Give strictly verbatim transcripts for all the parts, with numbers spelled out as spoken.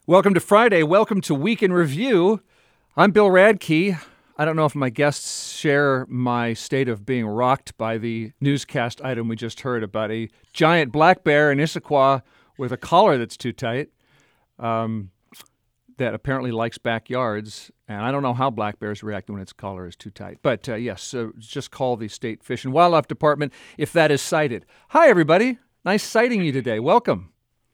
Welcome to Friday. Welcome to Week in Review. I'm Bill Radke. I don't know if my guests share my state of being rocked by the newscast item we just heard about a giant black bear in Issaquah with a collar that's too tight, um, that apparently likes backyards. And I don't know how black bears react when its collar is too tight. But uh, yes, so just call the State Fish and Wildlife Department if that is cited. Hi, everybody. Nice sighting you today. Welcome.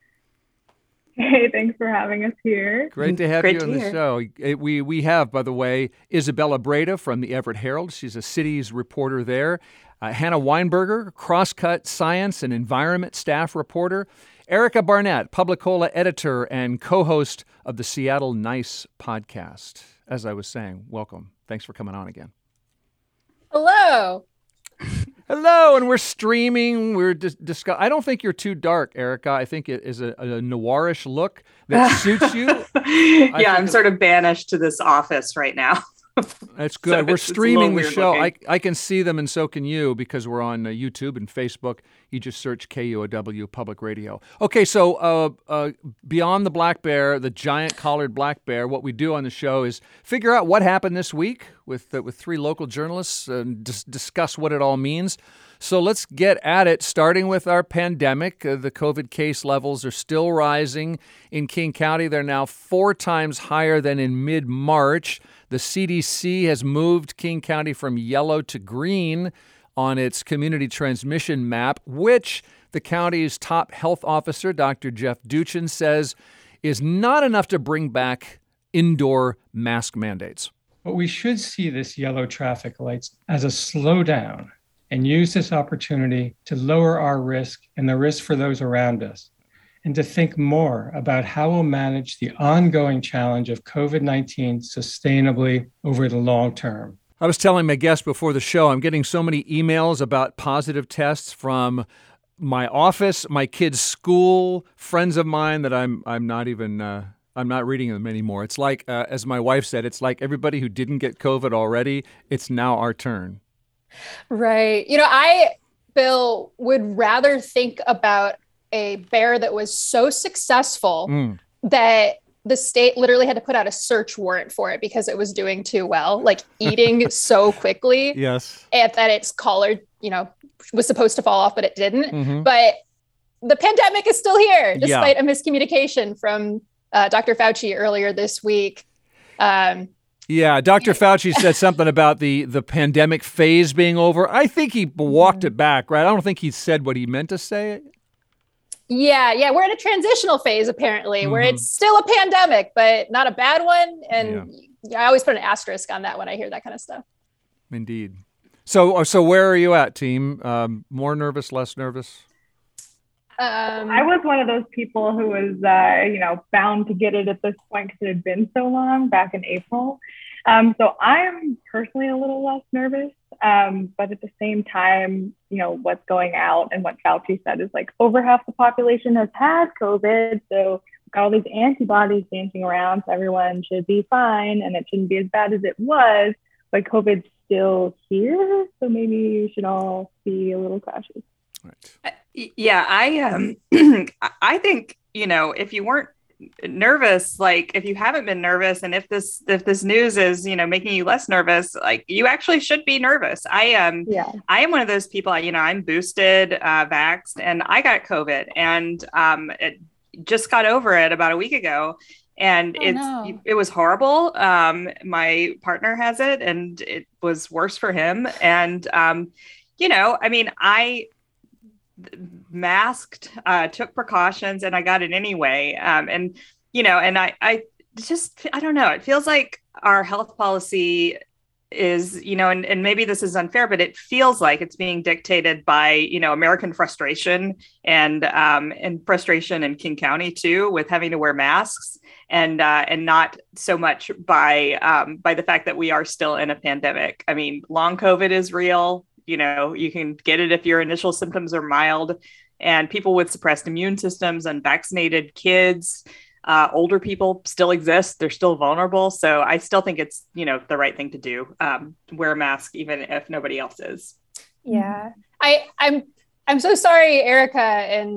Hey, thanks for having us here. Great to have Great you to on the hear. show. It- We we have, by the way, Isabella Breda from the Everett Herald. She's a cities reporter there. Uh, Hannah Weinberger, Crosscut Science and Environment staff reporter. Erica Barnett, Publicola editor and co-host of the Seattle Nice podcast. As I was saying, welcome. Thanks for coming on again. Hello. Hello, and we're streaming. We're dis- discuss- I don't think you're too dark, Erica. I think it is a, a noirish look that suits you. yeah, I'm sort of banished to this office right now. That's good. So We're it's- it's a streaming little the weird show. I, looking. I can see them, and so can you, because we're on uh, YouTube and Facebook. You just search K U O W Public Radio. Okay, so uh, uh, beyond the black bear, the giant collared black bear, what we do on the show is figure out what happened this week with uh, with three local journalists and dis- discuss what it all means. So let's get at it, starting with our pandemic. Uh, the COVID case levels are still rising in King County. They're now four times higher than in mid-March. The C D C has moved King County from yellow to green on its community transmission map, which the county's top health officer, Doctor Jeff Duchin, says is not enough to bring back indoor mask mandates. But we should see this yellow traffic lights as a slowdown and use this opportunity to lower our risk and the risk for those around us, and to think more about how we'll manage the ongoing challenge of COVID nineteen sustainably over the long term. I was telling my guest before the show, I'm getting so many emails about positive tests from my office, my kids' school, friends of mine that I'm I'm not even uh, I'm not reading them anymore. It's like, uh, as my wife said, it's like everybody who didn't get COVID already, it's now our turn. Right. You know, I, Bill, would rather think about a bear that was so successful Mm. that the state literally had to put out a search warrant for it because it was doing too well, like eating so quickly, Yes. and that its collar, you know, was supposed to fall off, but it didn't. Mhm. But the pandemic is still here, Yeah. despite a miscommunication from uh, Doctor Fauci earlier this week. Um, Yeah, Doctor Fauci said something about the, the pandemic phase being over. I think he walked it back, right? I don't think he said what he meant to say. Yeah, yeah, we're in a transitional phase apparently, where Mhm. it's still a pandemic, but not a bad one. And yeah. I always put an asterisk on that when I hear that kind of stuff. Indeed. So, so where are you at, team? Um, more nervous, less nervous? Um, I was one of those people who was, uh, you know, bound to get it at this point because it had been so long back in April. Um, so I'm personally a little less nervous, um, but at the same time, you know, what's going out and what Fauci said is like over half the population has had COVID. So we've got all these antibodies dancing around, so everyone should be fine and it shouldn't be as bad as it was. But COVID's still here, so maybe you should all be a little cautious. Right. Yeah, I um, I think, you know, if you weren't nervous, like if you haven't been nervous, and if this if this news is, you know, making you less nervous, like you actually should be nervous. I um Yeah. I am one of those people, you know, I'm boosted, uh, vaxxed, and I got COVID, and um it just got over it about a week ago. And Oh, it's no. it was horrible. Um, my partner has it, and it was worse for him. And um, you know, I mean, I masked, uh, took precautions, and I got it anyway. Um, and you know, and I, I just, I don't know. It feels like our health policy is, you know, and, and maybe this is unfair, but it feels like it's being dictated by, you know, American frustration and um, and frustration in King County too, with having to wear masks. And uh, and not so much by um, by the fact that we are still in a pandemic. I mean, long COVID is real. You know, you can get it if your initial symptoms are mild. And people with suppressed immune systems, unvaccinated kids, uh, older people still exist. They're still vulnerable. So I still think it's, you know, the right thing to do. Um, wear a mask, even if nobody else is. Yeah, I, I'm I'm so sorry, Erica and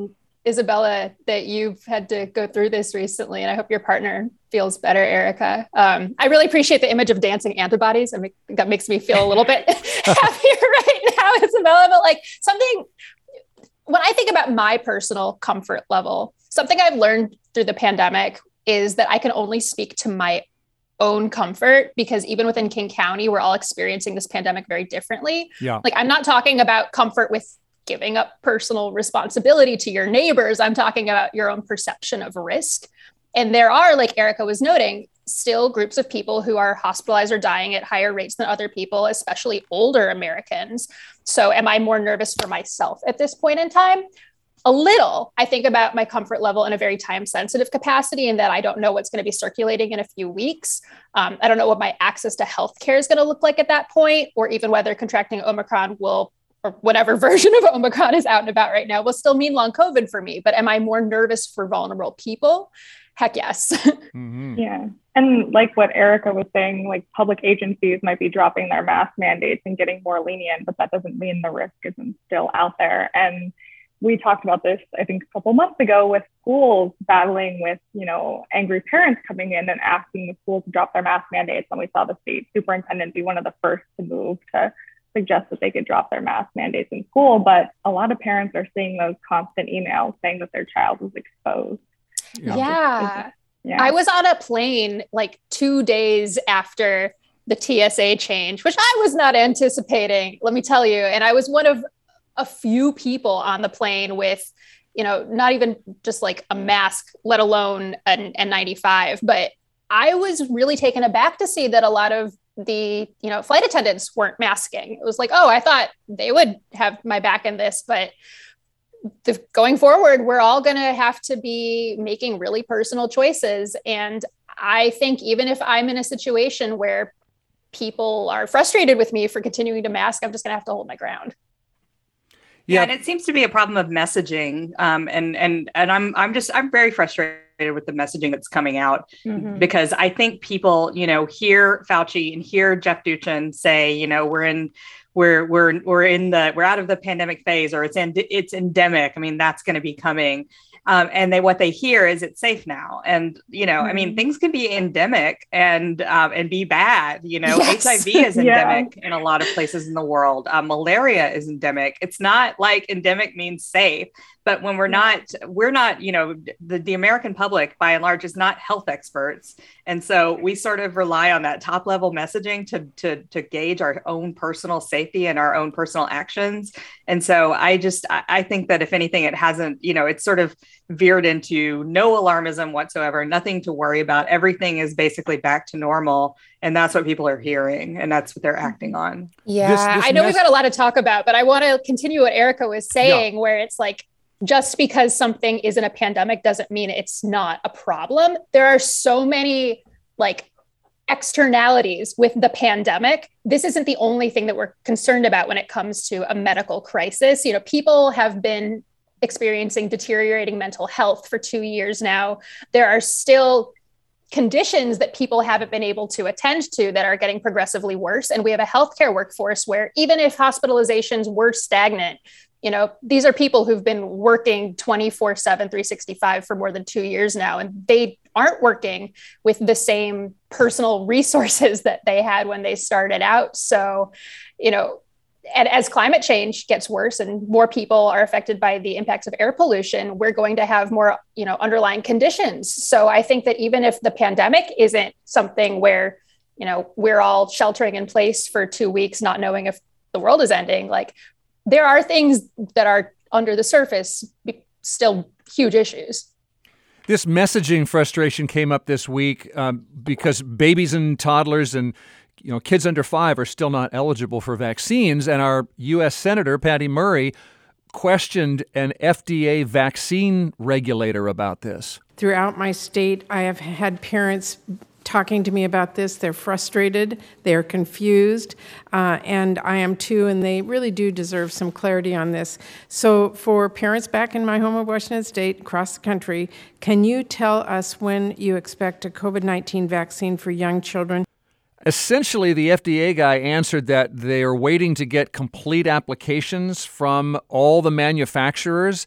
Isabella, that you've had to go through this recently, and I hope your partner feels better, Erica. Um, I really appreciate the image of dancing antibodies. I mean, that makes me feel a little bit happier right now, Isabella. But like something, when I think about my personal comfort level, something I've learned through the pandemic is that I can only speak to my own comfort, because even within King County, we're all experiencing this pandemic very differently. Yeah. Like I'm not talking about comfort with giving up personal responsibility to your neighbors. I'm talking about your own perception of risk. And there are, like Erica was noting, still groups of people who are hospitalized or dying at higher rates than other people, especially older Americans. So am I more nervous for myself at this point in time? A little. I think about my comfort level in a very time sensitive capacity, in that I don't know what's going to be circulating in a few weeks. Um, I don't know what my access to healthcare is going to look like at that point, or even whether contracting Omicron will, or whatever version of Omicron is out and about right now, will still mean long COVID for me. But am I more nervous for vulnerable people? Heck yes. Mm-hmm. Yeah. And like what Erica was saying, like public agencies might be dropping their mask mandates and getting more lenient, but that doesn't mean the risk isn't still out there. And we talked about this, I think, a couple months ago, with schools battling with, you know, angry parents coming in and asking the schools to drop their mask mandates. And we saw the state superintendent be one of the first to move to suggest that they could drop their mask mandates in school. But a lot of parents are seeing those constant emails saying that their child was exposed. Yeah. Yeah. yeah. I was on a plane like two days after the T S A change, which I was not anticipating, let me tell you. And I was one of a few people on the plane with, you know, not even just like a mask, let alone an N ninety-five. But I was really taken aback to see that a lot of the, you know, flight attendants weren't masking. It was like, oh, I thought they would have my back in this, but the, going forward, we're all going to have to be making really personal choices. And I think even if I'm in a situation where people are frustrated with me for continuing to mask, I'm just going to have to hold my ground. Yeah. yeah, and it seems to be a problem of messaging. Um, and and and I'm I'm just I'm very frustrated with the messaging that's coming out, mm-hmm. because I think people, you know, hear Fauci and hear Jeff Duchin say, you know, we're in we're we're we're in the we're out of the pandemic phase, or it's in, it's endemic. I mean, that's going to be coming. Um, and they what they hear is it's safe now. And, you know, mm-hmm. I mean, things can be endemic and um, and be bad. You know, yes. H I V is endemic yeah. in a lot of places in the world. Uh, malaria is endemic. It's not like endemic means safe. But when we're not, we're not, you know, the, the American public by and large is not health experts. And so we sort of rely on that top level messaging to, to, to gauge our own personal safety and our own personal actions. And so I just, I, I think that if anything, it hasn't, you know, it's sort of veered into no alarmism whatsoever, nothing to worry about. Everything is basically back to normal. And that's what people are hearing. And that's what they're acting on. Yeah, this, this I know mess- we've got a lot to talk about, but I want to continue what Erica was saying, yeah. where it's like, just because something isn't a pandemic doesn't mean it's not a problem. There are so many like externalities with the pandemic. This isn't the only thing that we're concerned about when it comes to a medical crisis. You know, people have been experiencing deteriorating mental health for two years now. There are still conditions that people haven't been able to attend to that are getting progressively worse. And we have a healthcare workforce where even if hospitalizations were stagnant, you know, these are people who've been working twenty-four seven, three sixty-five for more than two years now, and they aren't working with the same personal resources that they had when they started out. So, you know, and as climate change gets worse and more people are affected by the impacts of air pollution, we're going to have more, you know, underlying conditions. So I think that even if the pandemic isn't something where, you know, we're all sheltering in place for two weeks, not knowing if the world is ending, like, there are things that are under the surface, still huge issues. This messaging frustration came up this week um, because babies and toddlers and you know kids under five are still not eligible for vaccines. And our U S Senator, Patty Murray, questioned an F D A vaccine regulator about this. Throughout my state, I have had parents talking to me about this. They're frustrated, they're confused, uh, and I am too, and they really do deserve some clarity on this. So for parents back in my home of Washington State, across the country, can you tell us when you expect a COVID nineteen vaccine for young children? Essentially, the F D A guy answered that they are waiting to get complete applications from all the manufacturers,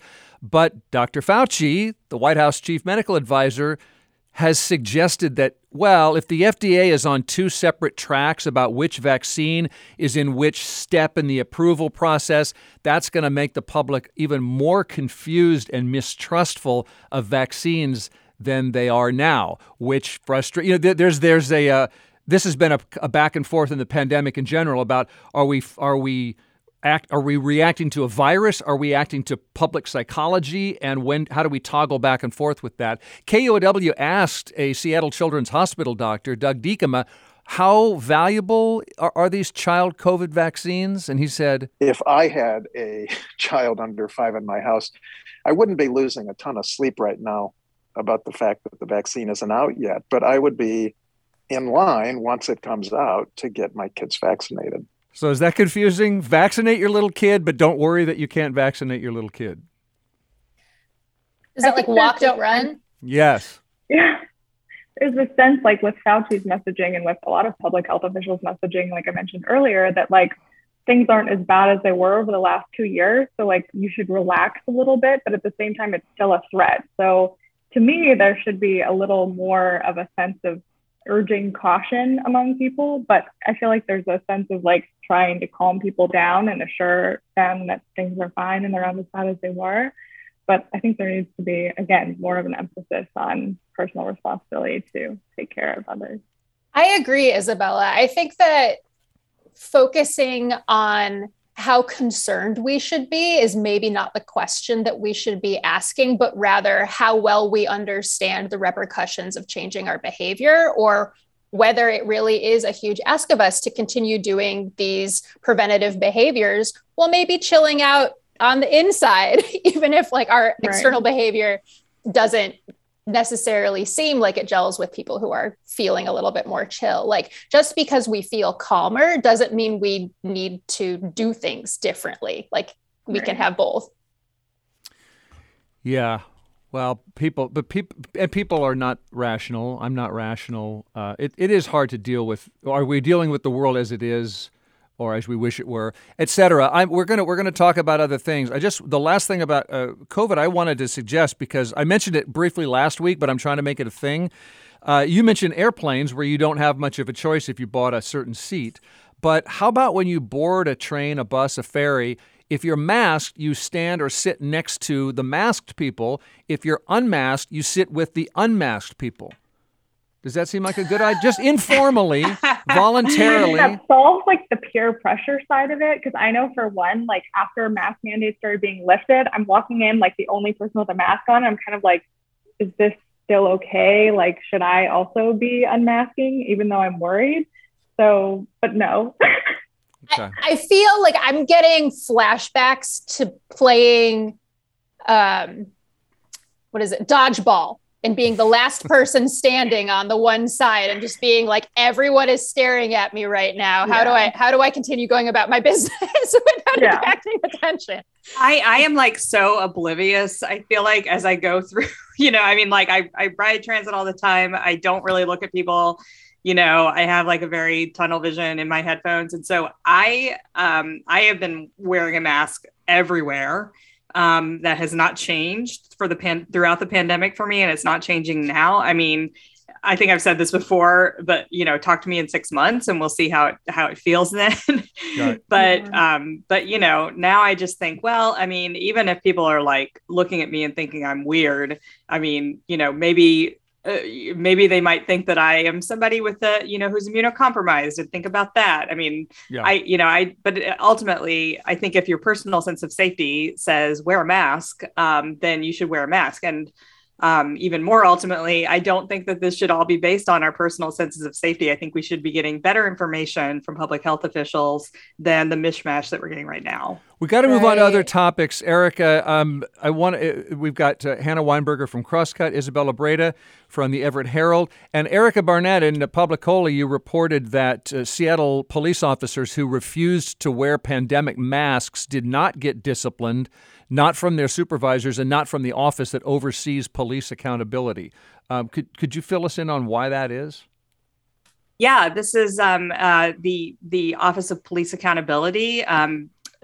But Doctor Fauci, the White House chief medical advisor, has suggested that, well, if the F D A is on two separate tracks about which vaccine is in which step in the approval process, that's going to make the public even more confused and mistrustful of vaccines than they are now, which frustrates. You know, there's there's a uh, this has been a, a back and forth in the pandemic in general about are we are we Act, are we reacting to a virus? Are we acting to public psychology? And when? How do we toggle back and forth with that? K U O W asked a Seattle Children's Hospital doctor, Doug Diekema, how valuable are, are these child COVID vaccines? And he said, if I had a child under five in my house, I wouldn't be losing a ton of sleep right now about the fact that the vaccine isn't out yet, but I would be in line once it comes out to get my kids vaccinated. So is that confusing? Vaccinate your little kid, but don't worry that you can't vaccinate your little kid. Is that like walk, don't run? Yes. Yeah. There's a sense like with Fauci's messaging and with a lot of public health officials messaging, like I mentioned earlier, that like things aren't as bad as they were over the last two years. So like you should relax a little bit, but at the same time, it's still a threat. So to me, there should be a little more of a sense of urging caution among people, but I feel like there's a sense of like trying to calm people down and assure them that things are fine and they're not as bad as they were. But I think there needs to be, again, more of an emphasis on personal responsibility to take care of others. I agree, Isabella. I think that focusing on how concerned we should be is maybe not the question that we should be asking, but rather how well we understand the repercussions of changing our behavior, or whether it really is a huge ask of us to continue doing these preventative behaviors while maybe chilling out on the inside, even if like our right. external behavior doesn't necessarily seem like it gels with people who are feeling a little bit more chill. Like just because we feel calmer doesn't mean we need to do things differently. Like we right. can have both. Yeah. Well, people, but people, and people are not rational. I'm not rational. Uh, it, it is hard to deal with. Are we dealing with the world as it is, or as we wish it were, et cetera? I'm, we're gonna we're gonna talk about other things. I just the last thing about uh, COVID I wanted to suggest, because I mentioned it briefly last week, but I'm trying to make it a thing. Uh, you mentioned airplanes where you don't have much of a choice if you bought a certain seat. But how about when you board a train, a bus, a ferry? If you're masked, you stand or sit next to the masked people. If you're unmasked, you sit with the unmasked people. Does that seem like a good idea? Just informally, voluntarily. That solves like the peer pressure side of it. Because I know for one, like after mask mandates started being lifted, I'm walking in like the only person with a mask on. I'm kind of like, is this still okay? Like, should I also be unmasking even though I'm worried? So, but no. Okay. I, I feel like I'm getting flashbacks to playing, um, what is it, dodgeball, and being the last person standing on the one side and just being like, everyone is staring at me right now. How yeah. do I, how do I continue going about my business without yeah. attracting attention? I, I am like so oblivious. I feel like as I go through, you know, I mean, like I, I ride transit all the time. I don't really look at people. You know, I have like a very tunnel vision in my headphones. And so I um, I have been wearing a mask everywhere. Um, that has not changed for the pan- throughout the pandemic for me. And it's not changing now. I mean, I think I've said this before, but, you know, talk to me in six months and we'll see how it, how it feels then. Right. But, um, but, you know, now I just think, well, I mean, even if people are like looking at me and thinking I'm weird, I mean, you know, maybe Uh, maybe they might think that I am somebody with a, you know, who's immunocompromised, and think about that. I mean, yeah. I, you know, I, but ultimately I think if your personal sense of safety says wear a mask, um, then you should wear a mask. And um, even more ultimately, I don't think that this should all be based on our personal senses of safety. I think we should be getting better information from public health officials than the mishmash that we're getting right now. We got to move right. on to other topics. Erica, um, I want uh, we've got uh, Hannah Weinberger from Crosscut, Isabella Breda from the Everett Herald, and Erica Barnett in uh, Publicola. You reported that uh, Seattle police officers who refused to wear pandemic masks did not get disciplined, not from their supervisors and not from the office that oversees police accountability. Um, could could you fill us in on why that is? Yeah, this is um, uh, the the Office of Police Accountability. Um,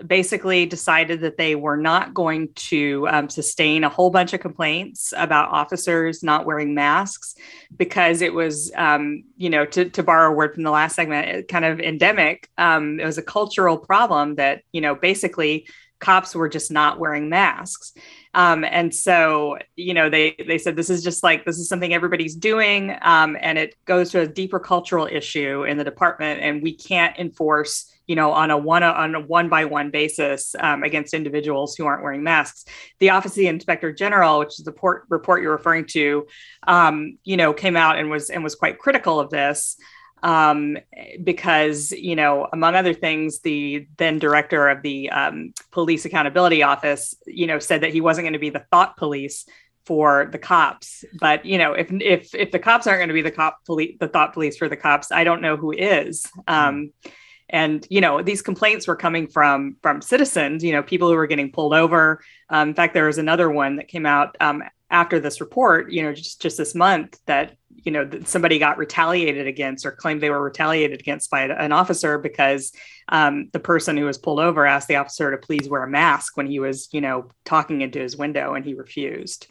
basically decided that they were not going to um, sustain a whole bunch of complaints about officers not wearing masks because it was, um, you know, to, to borrow a word from the last segment, kind of endemic. Um, it was a cultural problem that, you know, basically cops were just not wearing masks. Um, and so, you know, they they said this is just like, this is something everybody's doing. Um, and it goes to a deeper cultural issue in the department. And we can't enforce, you know, on a one on a one by one basis um, against individuals who aren't wearing masks. The Office of the Inspector General, which is the port, report you're referring to, um, you know, came out and was and was quite critical of this. Um, because, you know, among other things, the then director of the um, Police Accountability Office, you know, said that he wasn't going to be the thought police for the cops. But, you know, if if if the cops aren't going to be the cop police, the thought police for the cops, I don't know who is. Um, and, you know, these complaints were coming from from citizens, you know, people who were getting pulled over. Um, in fact, there was another one that came out um, after this report, you know, just just this month that, you know, that somebody got retaliated against or claimed they were retaliated against by an officer because um, the person who was pulled over asked the officer to please wear a mask when he was, you know, talking into his window, and he refused.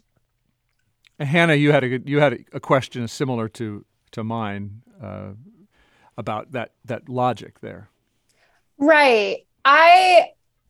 Hannah, you had a you had a question similar to to mine uh, about that that logic there. Right. I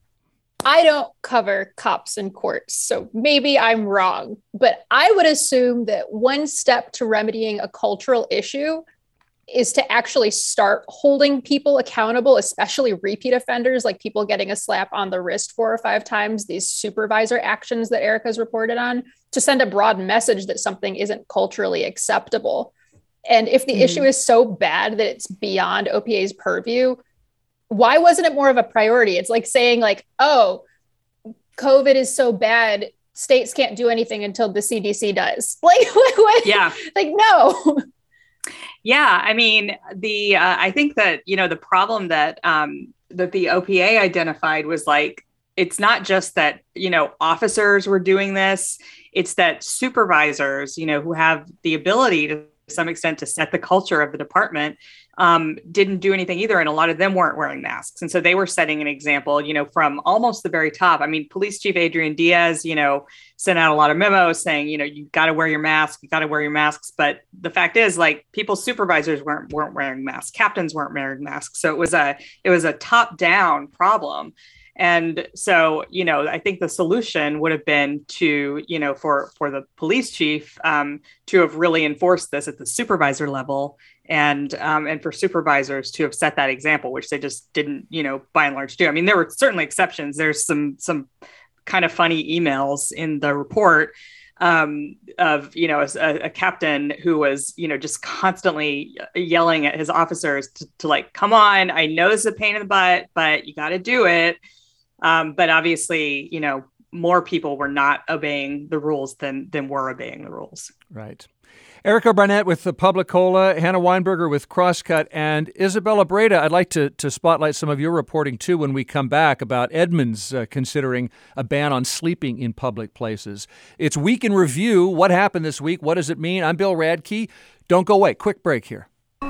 I don't cover cops in courts, so maybe I'm wrong, but I would assume that one step to remedying a cultural issue is to actually start holding people accountable, especially repeat offenders, like people getting a slap on the wrist four or five times, these supervisor actions that Erica's reported on, to send a broad message that something isn't culturally acceptable. And if the mm-hmm. issue is so bad that it's beyond O P A's purview, why wasn't it more of a priority? It's like saying like, oh, COVID is so bad, states can't do anything until the C D C does. Like, what, what? Yeah. Like, no. Yeah. I mean, the, uh, I think that, you know, the problem that, um, that the O P A identified was like, it's not just that, you know, officers were doing this. It's that supervisors, you know, who have the ability to some extent to set the culture of the department, um, didn't do anything either. And a lot of them weren't wearing masks. And so they were setting an example, you know, from almost the very top. I mean, Police Chief Adrian Diaz, you know, sent out a lot of memos saying, you know, you got to wear your mask, you got to wear your masks. But the fact is, like, people's supervisors weren't weren't wearing masks, captains weren't wearing masks. So it was a it was a top down problem. And so, you know, I think the solution would have been to, you know, for for the police chief um, to have really enforced this at the supervisor level, and um, and for supervisors to have set that example, which they just didn't, you know, by and large do. I mean, there were certainly exceptions. There's some some kind of funny emails in the report um, of, you know, a, a captain who was, you know, just constantly yelling at his officers to, to like, come on, I know this is a pain in the butt, but you got to do it. Um, but obviously, you know, more people were not obeying the rules than than were obeying the rules. Right. Erica Barnett with the Publicola, Hannah Weinberger with Crosscut, and Isabella Breda. I'd like to, to spotlight some of your reporting, too, when we come back about Edmonds uh, considering a ban on sleeping in public places. It's Week in Review. What happened this week? What does it mean? I'm Bill Radke. Don't go away. Quick break here.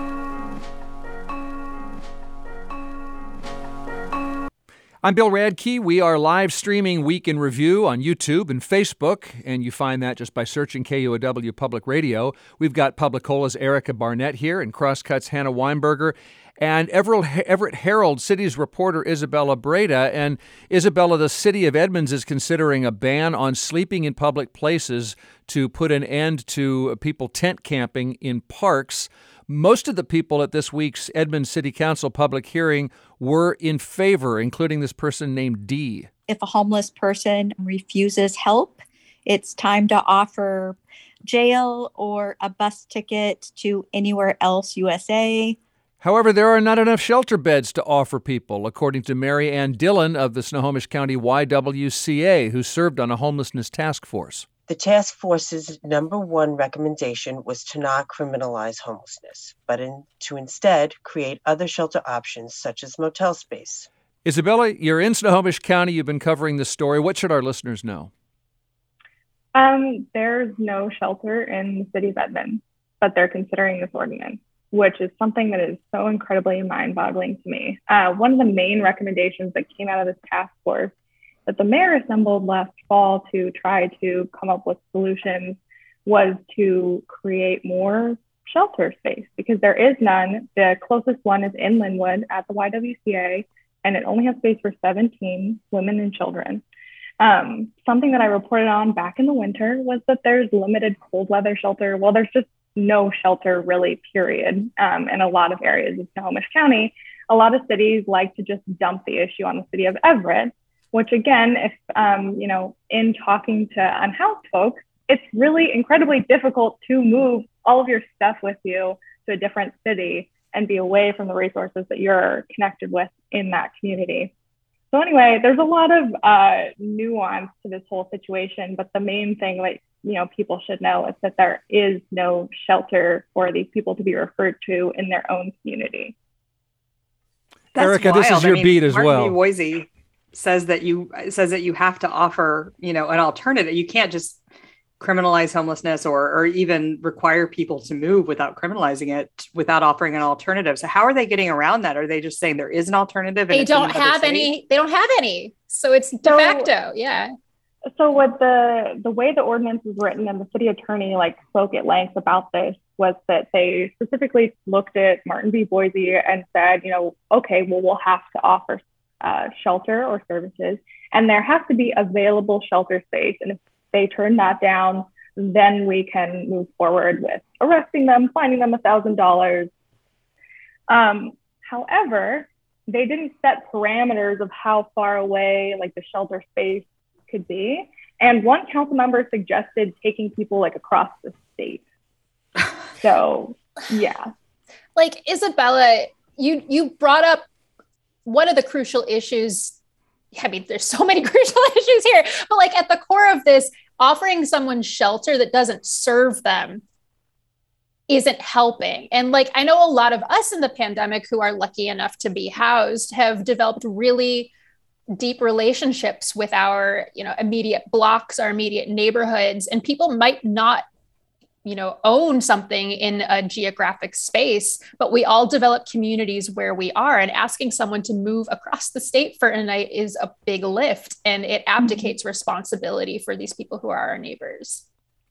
I'm Bill Radke. We are live streaming Week in Review on YouTube and Facebook, and you find that just by searching K U O W Public Radio. We've got Publicola's Erica Barnett here and Crosscut's Hannah Weinberger, and Everett, Everett Herald City's reporter Isabella Breda. And Isabella, the city of Edmonds is considering a ban on sleeping in public places to put an end to people tent camping in parks. Most of the people at this week's Edmonds City Council public hearing were in favor, including this person named Dee. If a homeless person refuses help, it's time to offer jail or a bus ticket to anywhere else U S A. However, there are not enough shelter beds to offer people, according to Mary Ann Dillon of the Snohomish County Y W C A, who served on a homelessness task force. The task force's number one recommendation was to not criminalize homelessness, but in, to instead create other shelter options such as motel space. Isabella, you're in Snohomish County. You've been covering this story. What should our listeners know? Um, there's no shelter in the city of Edmonds, but they're considering this ordinance. which is something that is so incredibly mind-boggling to me. Uh, one of the main recommendations that came out of this task force that the mayor assembled last fall to try to come up with solutions was to create more shelter space, because there is none. The closest one is in Linwood at the Y W C A, and it only has space for seventeen women and children. Um, something that I reported on back in the winter was that there's limited cold weather shelter. Well, there's just no shelter really, period. Um, in a lot of areas of Snohomish County, a lot of cities like to just dump the issue on the city of Everett, which again, if, um, you know, in talking to unhoused folks, it's really incredibly difficult to move all of your stuff with you to a different city and be away from the resources that you're connected with in that community. So anyway, there's a lot of uh, nuance to this whole situation, but the main thing that, you know, people should know is that there is no shelter for these people to be referred to in their own community. That's Erica, wild. this is your I mean, beat as Martin well. B. Boise says that you says that you have to offer, you know, an alternative. You can't just criminalize homelessness or or even require people to move without criminalizing it, without offering an alternative. So how are they getting around that? Are they just saying there is an alternative? They don't have any. They don't have any. So it's de So- facto. Yeah. So what the the way the ordinance is written, and the city attorney like spoke at length about this, was that they specifically looked at Martin B. Boise and said, you know, okay, well, we'll have to offer uh, shelter or services, and there has to be available shelter space. And if they turn that down, then we can move forward with arresting them, fining them a thousand dollars. Um, however, they didn't set parameters of how far away like the shelter space could be. And one council member suggested taking people like across the state. So yeah. Like Isabella, you you brought up one of the crucial issues. I mean, there's so many crucial issues here, but like at the core of this, offering someone shelter that doesn't serve them isn't helping. And like, I know a lot of us in the pandemic who are lucky enough to be housed have developed really deep relationships with our, you know, immediate blocks, our immediate neighborhoods, and people might not, you know, own something in a geographic space, but we all develop communities where we are, and asking someone to move across the state for a night is a big lift, and it abdicates mm-hmm. responsibility for these people who are our neighbors.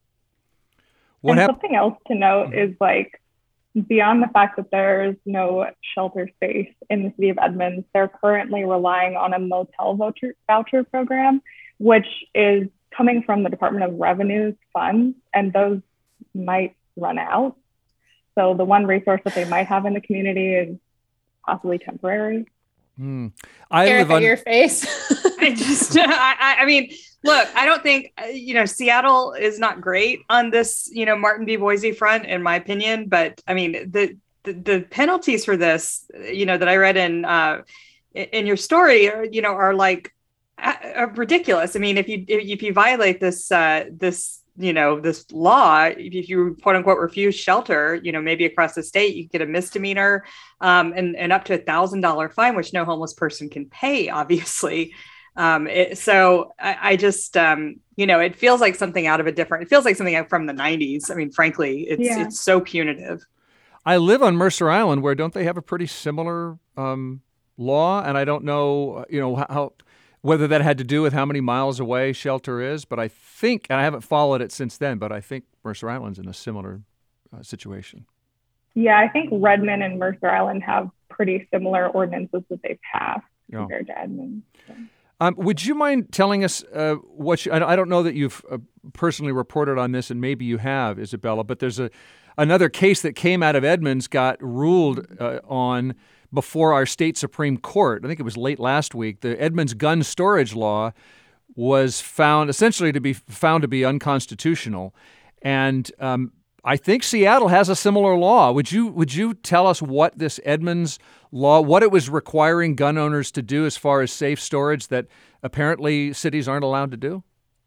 What and hap- something else to note is like, beyond the fact that there's no shelter space in the city of Edmonds, they're currently relying on a motel voucher, voucher program, which is coming from the Department of Revenue's funds, and those might run out. So the one resource that they might have in the community is possibly temporary. Mm. I Erica, live on your face. I just, I, I mean, look, I don't think, you know, Seattle is not great on this, you know, Martin B. Boise front, in my opinion. But I mean, the, the, the penalties for this, you know, that I read in, uh, in your story, are, you know, are like uh, ridiculous. I mean, if you, if you violate this, uh, this, you know, this law, if you quote unquote refuse shelter, you know, maybe across the state, you get a misdemeanor um, and, and up to a thousand dollar fine, which no homeless person can pay, obviously. Um, it, so I, I just, um, you know, it feels like something out of a different, it feels like something from the nineties. I mean, frankly, it's, yeah. it's so punitive. I live on Mercer Island, where don't they have a pretty similar um, law? And I don't know, you know, how, whether that had to do with how many miles away shelter is, but I think, and I haven't followed it since then, but I think Mercer Island's in a similar uh, situation. Yeah, I think Redmond and Mercer Island have pretty similar ordinances that they've passed yeah. compared to Edmonds. So. Um, would you mind telling us uh, what you, I don't know that you've uh, personally reported on this, and maybe you have, Isabella, but there's a another case that came out of Edmonds, got ruled uh, on before our state Supreme Court. I think it was late last week. The Edmonds gun storage law was found essentially to be found to be unconstitutional. And um, I think Seattle has a similar law. Would you would you tell us what this Edmonds law, what it was requiring gun owners to do as far as safe storage that apparently cities aren't allowed to do?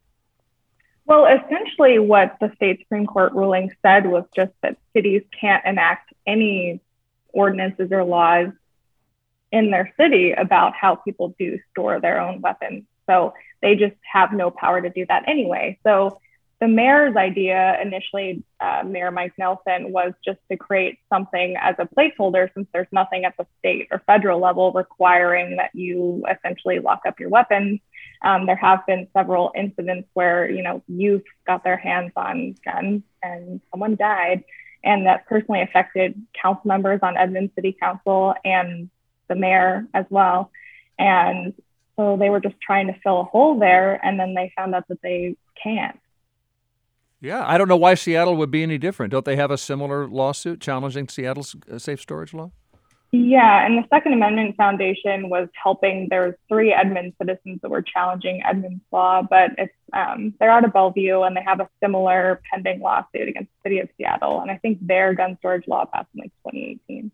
Well, essentially what the state Supreme Court ruling said was just that cities can't enact any ordinances or laws in their city about how people do store their own weapons. So they just have no power to do that anyway. So the mayor's idea initially, uh, Mayor Mike Nelson, was just to create something as a placeholder, since there's nothing at the state or federal level requiring that you essentially lock up your weapons. Um, there have been several incidents where, you know, youth got their hands on guns and someone died, and that personally affected council members on Edmond City Council and the mayor as well. And so they were just trying to fill a hole there, and then they found out that they can't. Yeah, I don't know why Seattle would be any different. Don't they have a similar lawsuit challenging Seattle's uh, safe storage law? Yeah, and the Second Amendment Foundation was helping. There was three Edmond citizens that were challenging Edmond's law, but it's um, they're out of Bellevue, and they have a similar pending lawsuit against the city of Seattle. And I think their gun storage law passed in like twenty eighteen.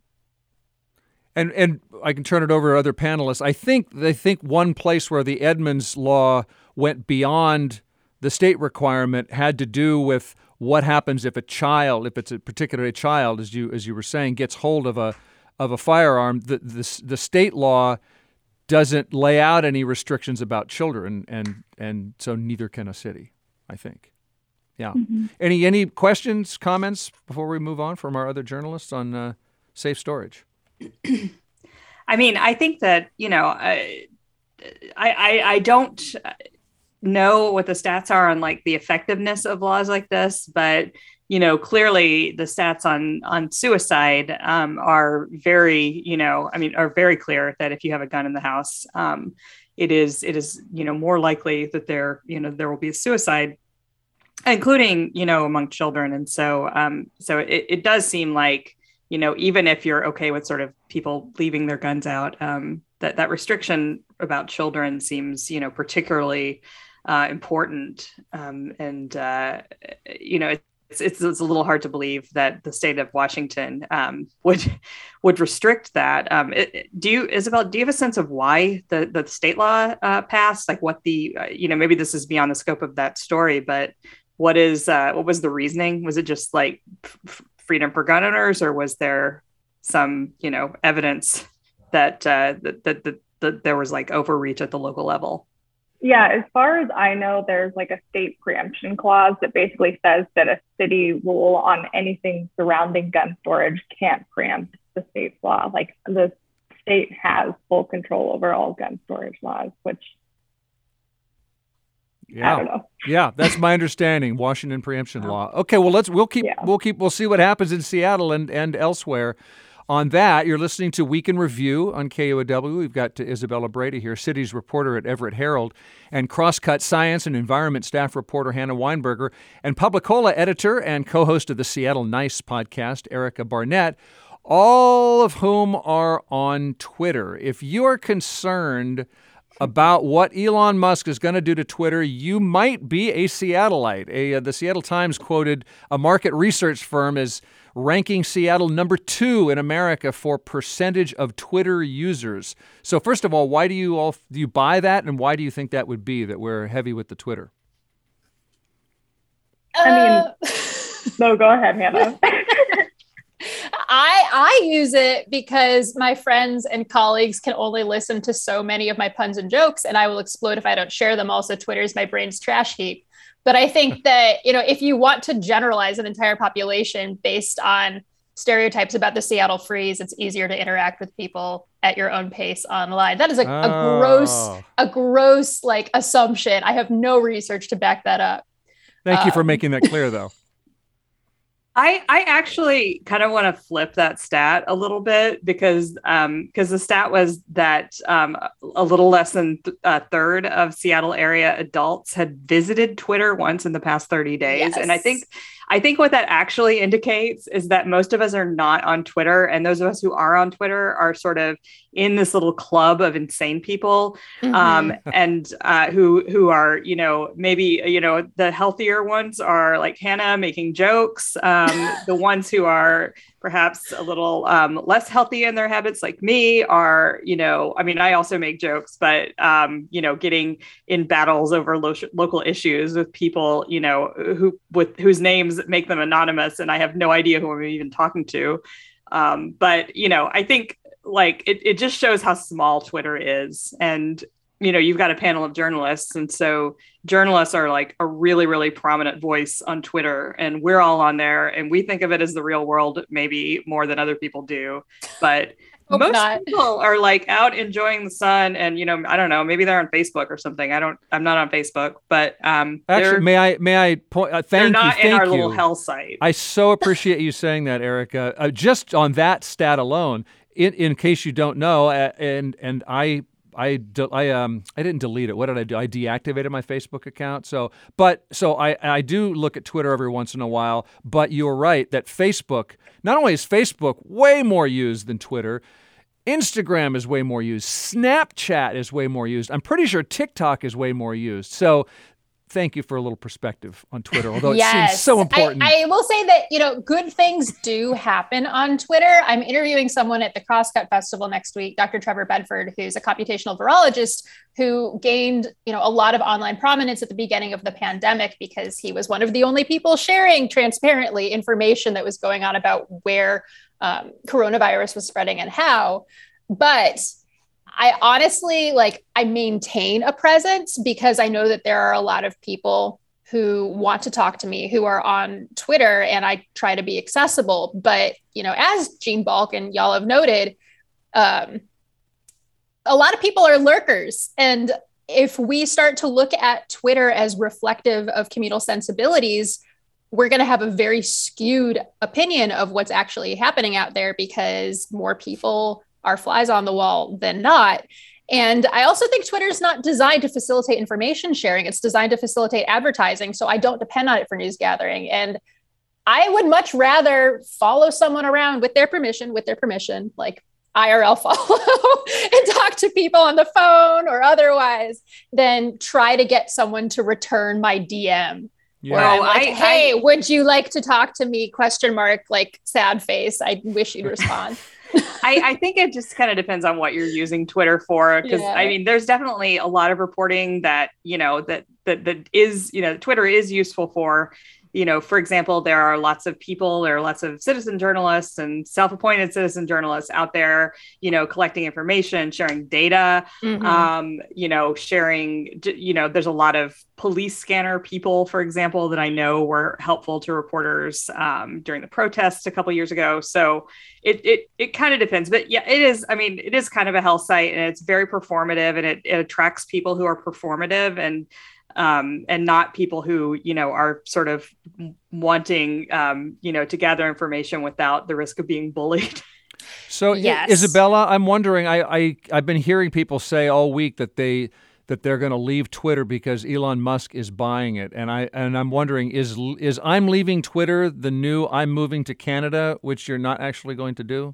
And and I can turn it over to other panelists. I think they think one place where the Edmonds law went beyond the state requirement had to do with what happens if a child, if it's a particular child, as you as you were saying, gets hold of a of a firearm. The the, the state law doesn't lay out any restrictions about children, and and so neither can a city, I think. Yeah. Mm-hmm. Any any questions, comments before we move on from our other journalists on uh, safe storage? I mean, I think that, you know, I, I, I don't know what the stats are on like the effectiveness of laws like this, but, you know, clearly the stats on, on suicide um, are very, you know, I mean, are very clear that if you have a gun in the house, um, it is, it is, you know, more likely that there, you know, there will be a suicide, including, you know, among children. And so, um, so it, it does seem like, you know, even if you're okay with sort of people leaving their guns out, um, that that restriction about children seems, you know, particularly uh, important. Um, and, uh, you know, it's, it's it's a little hard to believe that the state of Washington um, would would restrict that. Um, it, do you, Isabel, do you have a sense of why the, the state law uh, passed? Like what the, uh, you know, maybe this is beyond the scope of that story, but what is, uh, what was the reasoning? Was it just like f- freedom for gun owners, or was there some, you know, evidence that, uh, that, that, that, that there was like overreach at the local level? Yeah, as far as I know, there's like a state preemption clause that basically says that a city rule on anything surrounding gun storage can't preempt the state's law. Like the state has full control over all gun storage laws, which Yeah. I don't know. Yeah, that's my understanding. Washington preemption law. Okay, well let's we'll keep yeah. we'll keep we'll see what happens in Seattle and, and elsewhere. On that, you're listening to Week in Review on K U O W. We've got Isabella Brady here, cities reporter at Everett Herald, and Crosscut Science and Environment staff reporter Hannah Weinberger, and Publicola editor and co-host of the Seattle Nice podcast, Erica Barnett, all of whom are on Twitter. If you're concerned about what Elon Musk is going to do to Twitter, you might be a Seattleite. A, uh, the Seattle Times quoted a market research firm as ranking Seattle number two in America for percentage of Twitter users. So first of all, why do you all do you buy that, and why do you think that would be that we're heavy with the Twitter? Uh, I mean, no, go ahead, Hannah. I I use it because my friends and colleagues can only listen to so many of my puns and jokes, and I will explode if I don't share them. Also, Twitter is my brain's trash heap. But I think that, you know, if you want to generalize an entire population based on stereotypes about the Seattle freeze, it's easier to interact with people at your own pace online. That is a, oh. a gross, a gross like assumption. I have no research to back that up. Thank um, you for making that clear, though. I, I actually kind of want to flip that stat a little bit because um, because the stat was that um, a little less than th- a third of Seattle area adults had visited Twitter once in the past thirty days. Yes. And I think I think what that actually indicates is that most of us are not on Twitter. And those of us who are on Twitter are sort of in this little club of insane people mm-hmm. um, and uh, who who are, you know, maybe, you know, the healthier ones are like Hannah making jokes. Um, the ones who are perhaps a little um, less healthy in their habits like me are, you know, I mean, I also make jokes, but, um, you know, getting in battles over lo- local issues with people, you know, who with whose names make them anonymous. And I have no idea who I'm even talking to. Um, but, you know, I think like it, it just shows how small Twitter is. And you know, you've got a panel of journalists. And so journalists are like a really, really prominent voice on Twitter, and we're all on there, and we think of it as the real world, maybe more than other people do. But Hope most not. people are like out enjoying the sun, and, you know, I don't know, maybe they're on Facebook or something. I don't, I'm not on Facebook, but um, actually, may I, may I point, uh, thank they're you, not thank in our you. little hell site. I so appreciate you saying that, Erica. Uh, just on that stat alone, in, in case you don't know, uh, and, and I, I, de- I um I didn't delete it. What did I do? I deactivated my Facebook account. So, but so I I do look at Twitter every once in a while. But you're right that Facebook, not only is Facebook way more used than Twitter, Instagram is way more used. Snapchat is way more used. I'm pretty sure TikTok is way more used. So thank you for a little perspective on Twitter, although it yes. seems so important. I, I will say that, you know, good things do happen on Twitter. I'm interviewing someone at the Crosscut Festival next week, Doctor Trevor Bedford, who's a computational virologist who gained, you know, a lot of online prominence at the beginning of the pandemic because he was one of the only people sharing transparently information that was going on about where um, coronavirus was spreading and how. But I honestly, like, I maintain a presence because I know that there are a lot of people who want to talk to me who are on Twitter, and I try to be accessible. But, you know, as Gene Balk and y'all have noted, um, a lot of people are lurkers. And if we start to look at Twitter as reflective of communal sensibilities, we're going to have a very skewed opinion of what's actually happening out there because more people are flies on the wall than not. And I also think Twitter is not designed to facilitate information sharing. It's designed to facilitate advertising. So I don't depend on it for news gathering. And I would much rather follow someone around with their permission, with their permission, like I R L follow and talk to people on the phone or otherwise than try to get someone to return my D M. Yeah. Where I'm Well, like, I- hey, I- would you like to talk to me? Question mark, like sad face. I wish you'd respond. I, I think it just kind of depends on what you're using Twitter for. Because Yeah. I mean, there's definitely a lot of reporting that, you know, that, that, that is, you know, Twitter is useful for. You know, for example, there are lots of people, there are lots of citizen journalists and self-appointed citizen journalists out there, you know, collecting information, sharing data, Mhm. um, you know, sharing, you know, there's a lot of police scanner people, for example, that I know were helpful to reporters um, during the protests a couple years ago. So it it it kind of depends. But yeah, it is, I mean, it is kind of a health site, and it's very performative, and it, it attracts people who are performative and um, and not people who, you know, are sort of wanting, um, you know, to gather information without the risk of being bullied. So, I- Yes. Isabella, I'm wondering. I, I I've been hearing people say all week that they that they're going to leave Twitter because Elon Musk is buying it, and I and I'm wondering is is I'm leaving Twitter the new I'm moving to Canada, which you're not actually going to do?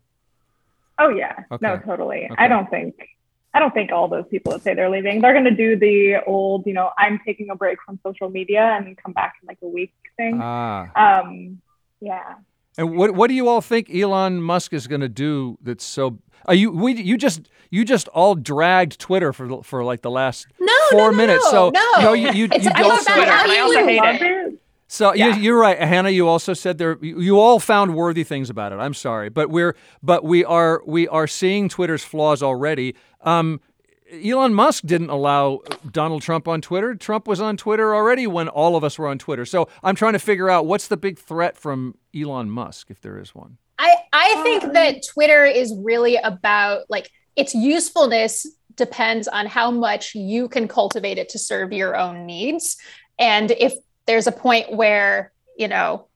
Oh yeah, Okay. no, totally. Okay. I don't think, I don't think all those people that say they're leaving, they're going to do the old, you know, I'm taking a break from social media and come back in like a week thing. Ah. Um, yeah. And what what do you all think Elon Musk is going to do? That's so. Are you we you just you just all dragged Twitter for for like the last No, four no, no, minutes. no, So no. you you, It's- you I don't love say- Twitter, how and I you also would hate Love it. it. So Yeah. you, you're right, Hannah. You also said there. You, you all found worthy things about it. I'm sorry, but we're but we are we are seeing Twitter's flaws already. Um, Elon Musk didn't allow Donald Trump on Twitter. Trump was on Twitter already when all of us were on Twitter. So I'm trying to figure out what's the big threat from Elon Musk, if there is one. I, I think that Twitter is really about, like, its usefulness depends on how much you can cultivate it to serve your own needs. And if there's a point where, you know,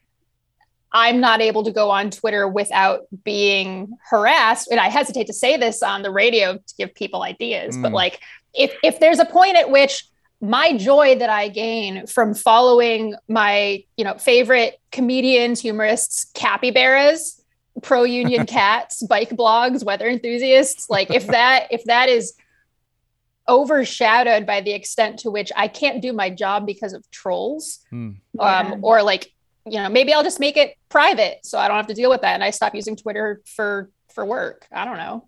I'm not able to go on Twitter without being harassed, and I hesitate to say this on the radio to give people ideas, but Mm. like, if if there's a point at which my joy that I gain from following my, you know, favorite comedians, humorists, capybaras, pro-union cats, bike blogs, weather enthusiasts, like if that if that is overshadowed by the extent to which I can't do my job because of trolls, Hmm. um, or like, you know, maybe I'll just make it private so I don't have to deal with that, and I stop using Twitter for for work. I don't know.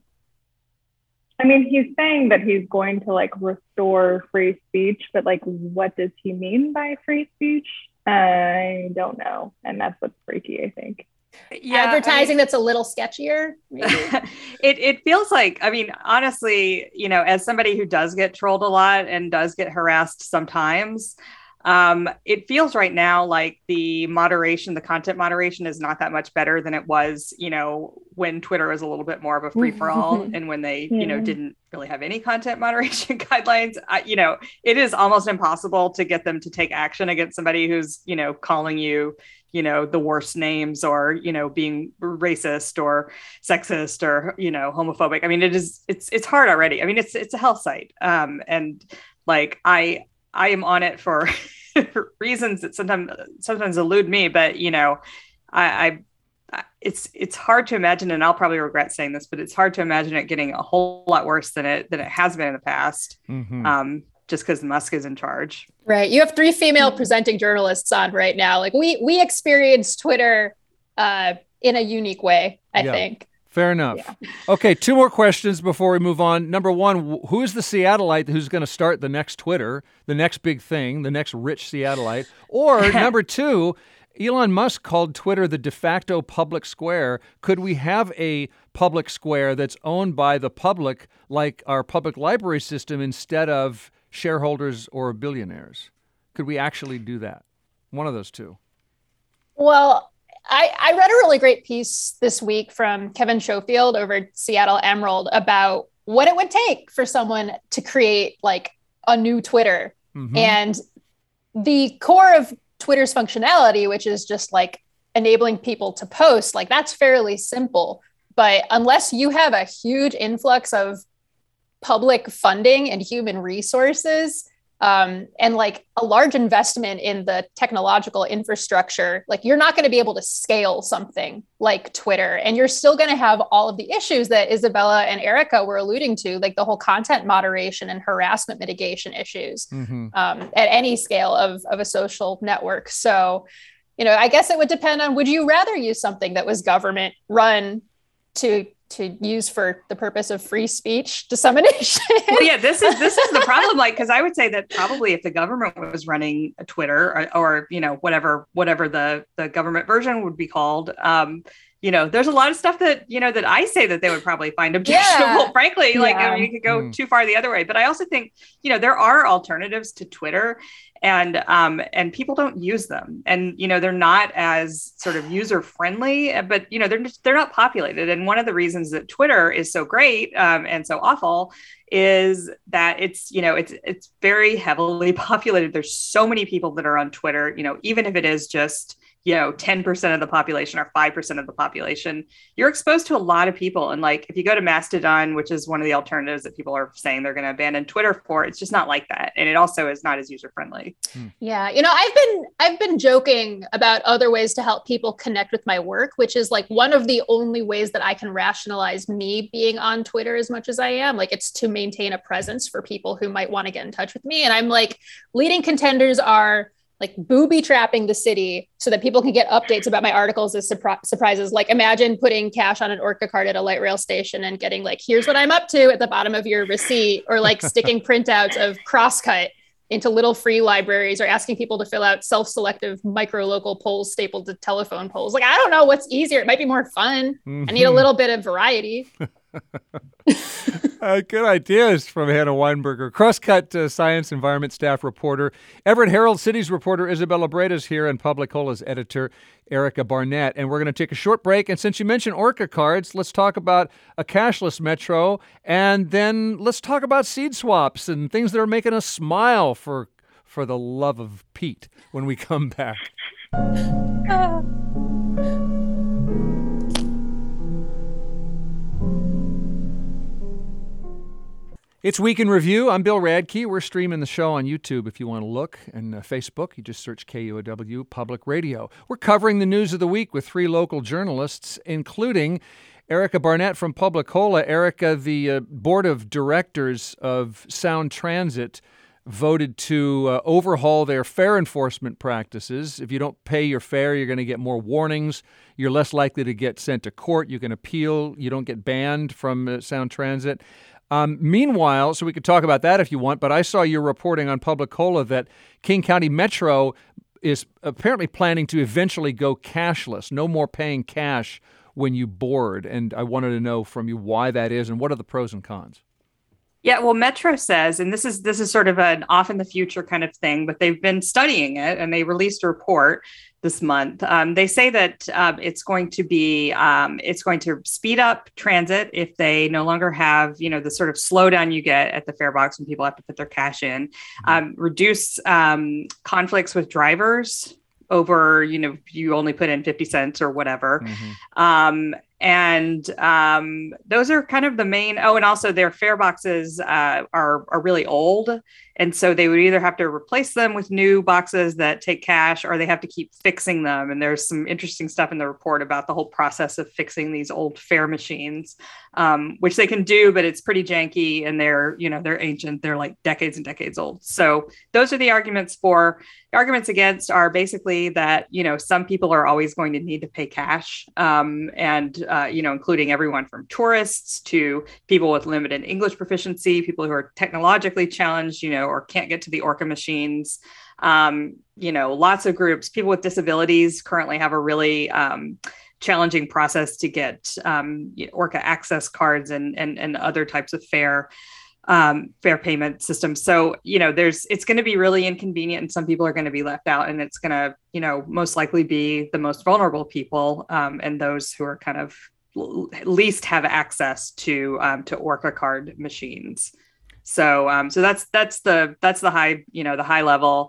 I mean, he's saying that he's going to like restore free speech, but like, what does he mean by free speech? I don't know. And that's what's freaky, I think. yeah, advertising I mean, that's a little sketchier. Maybe. it it feels like, I mean, honestly, you know, as somebody who does get trolled a lot and does get harassed sometimes, um, it feels right now like the moderation, the content moderation is not that much better than it was, you know, when Twitter was a little bit more of a free for all and when they, yeah. you know, didn't really have any content moderation guidelines. I, you know, it is almost impossible to get them to take action against somebody who's, you know, calling you, you know, the worst names or, you know, being racist or sexist or, you know, homophobic. I mean, it is, it's, it's hard already. I mean, it's, it's a health site. Um, and like, I, I am on it for reasons that sometimes, sometimes elude me, but, you know, I, I, it's, it's hard to imagine, and I'll probably regret saying this, but it's hard to imagine it getting a whole lot worse than it, than it has been in the past. Mm-hmm. Um, just because Musk is in charge. Right. You have three female presenting journalists on right now. Like we, we experienced Twitter uh, in a unique way, I yeah. think. Fair enough. Yeah. Okay, two more questions before we move on. Number one, who is the Seattleite who's going to start the next Twitter, the next big thing, the next rich Seattleite? Or number two, Elon Musk called Twitter the de facto public square. Could we have a public square that's owned by the public, like our public library system, instead of shareholders or billionaires? Could we actually do that? One of those two. Well, I, I read a really great piece this week from Kevin Schofield over at Seattle Emerald about what it would take for someone to create like a new Twitter. Mm-hmm. And the core of Twitter's functionality, which is just like enabling people to post, like that's fairly simple. But unless you have a huge influx of public funding and human resources, um, and like a large investment in the technological infrastructure, like you're not going to be able to scale something like Twitter. And you're still going to have all of the issues that Isabella and Erica were alluding to, like the whole content moderation and harassment mitigation issues mm-hmm. um, at any scale of, of a social network. So, you know, I guess it would depend on, would you rather use something that was government run to to use for the purpose of free speech dissemination? Well, yeah, this is this is the problem. Like, because I would say that probably if the government was running a Twitter or, or you know whatever whatever the the government version would be called, um, you know, there's a lot of stuff that you know that I say that they would probably find objectionable. Yeah. Frankly, like yeah. I mean, you could go mm. too far the other way. But I also think you know there are alternatives to Twitter. And um, and people don't use them, and you know they're not as sort of user friendly, but you know they're just, they're not populated. And one of the reasons that Twitter is so great um, and so awful is that it's you know it's it's very heavily populated. There's so many people that are on Twitter. You know, even if it is just you know ten percent of the population or five percent of the population, you're exposed to a lot of people. And like if you go to Mastodon, which is one of the alternatives that people are saying they're going to abandon Twitter for, it's just not like that. And it also is not as user friendly. Yeah. You know, I've been I've been joking about other ways to help people connect with my work, which is like one of the only ways that I can rationalize me being on Twitter as much as I am. Like it's to maintain a presence for people who might want to get in touch with me. And I'm like, leading contenders are like booby trapping the city so that people can get updates about my articles as surpri- surprises. Like imagine putting cash on an Orca card at a light rail station and getting like, here's what I'm up to at the bottom of your receipt, or like sticking printouts of Crosscut into little free libraries, or asking people to fill out self-selective micro-local polls stapled to telephone polls. Like, I don't know what's easier. It might be more fun. Mm-hmm. I need a little bit of variety. uh, good ideas from Hannah Weinberger. Crosscut uh, Science Environment staff reporter, Everett Herald Cities reporter Isabella Breda's here, and Publicola's editor Erica Barnett. And we're going to take a short break. And since you mentioned Orca cards, let's talk about a cashless metro, and then let's talk about seed swaps and things that are making us smile for for the love of Pete when we come back. Uh. It's Week in Review. I'm Bill Radke. We're streaming the show on YouTube if you want to look, and uh, Facebook. You just search K U O W Public Radio. We're covering the news of the week with three local journalists, including Erica Barnett from Publicola. Erica, the uh, board of directors of Sound Transit voted to uh, overhaul their fare enforcement practices. If you don't pay your fare, you're going to get more warnings. You're less likely to get sent to court. You can appeal. You don't get banned from uh, Sound Transit. Um, meanwhile, so we could talk about that if you want, but I saw your reporting on Publicola that King County Metro is apparently planning to eventually go cashless, no more paying cash when you board. And I wanted to know from you why that is and what are the pros and cons? Yeah, well, Metro says, and this is this is sort of an off in the future kind of thing, but they've been studying it and they released a report this month. Um, they say that um, it's going to be um, it's going to speed up transit if they no longer have, you know, the sort of slowdown you get at the fare box when people have to put their cash in, um, reduce um, conflicts with drivers over, you know, you only put in fifty cents or whatever. Mm-hmm. Um, and um, those are kind of the main. Oh, and also their fare boxes uh, are are really old. And so they would either have to replace them with new boxes that take cash, or they have to keep fixing them. And there's some interesting stuff in the report about the whole process of fixing these old fare machines, um, which they can do, but it's pretty janky and they're, you know, they're ancient. They're like decades and decades old. So those are the arguments for. The arguments against are basically that, you know, some people are always going to need to pay cash, um, and, uh, you know, including everyone from tourists to people with limited English proficiency, people who are technologically challenged, you know, or can't get to the Orca machines. Um, you know, lots of groups, people with disabilities currently have a really um, challenging process to get um, Orca access cards and, and, and other types of fare. Um, fare payment systems. So, you know, there's, it's going to be really inconvenient and some people are going to be left out, and it's going to, you know, most likely be the most vulnerable people um, and those who are kind of l- least have access to, um, to Orca card machines. So, um, so that's, that's the, that's the high, you know, the high level